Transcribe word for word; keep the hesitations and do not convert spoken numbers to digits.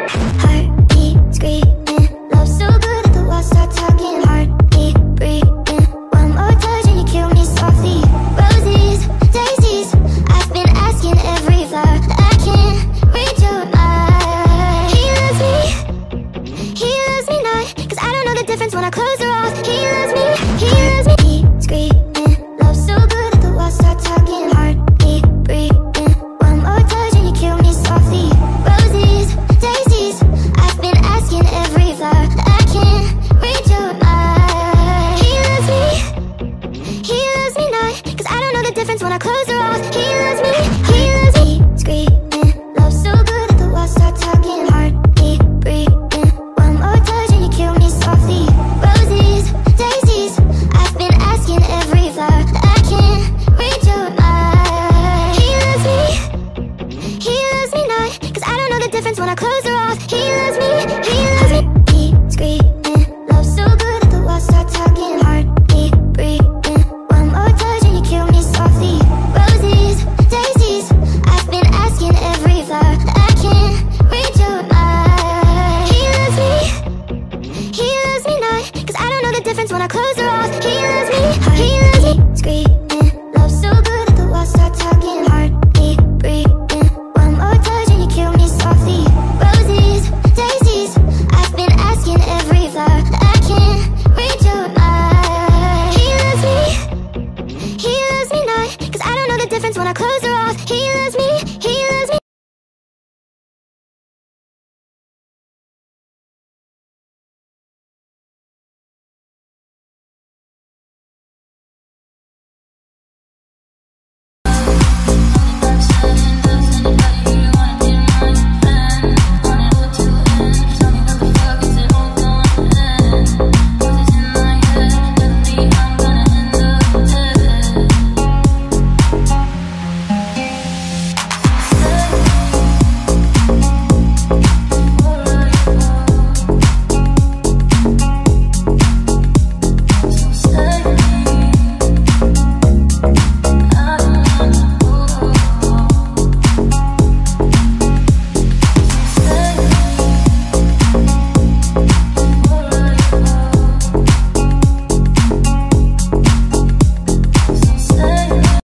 Heartbeat screaming, love so good that the walls start talking. Heartbeat breathing, one more touch and you kill me softly. Roses, daisies, I've been asking every flower that I can't read your mind. He loves me, he loves me not, cause I don't know the difference when I close her off. He loves me, he loves me. Heat screaming, love so good that the walls start talking. Heartbeat breathing, one more touch and you kill me softly. Roses, daisies, I've been asking every flower that I can't read your mind. He loves me, he loves me not, cause I don't know the difference when I close her off. He loves me, he loves me. Screaming, love so good that the walls start talking. Heartbeat breathing, one more touch and you kill me softly. Roses, daisies, I've been asking every flower that I can't read your mind. He loves me, he loves me not, cause I don't know the difference when I close her off. He loves me,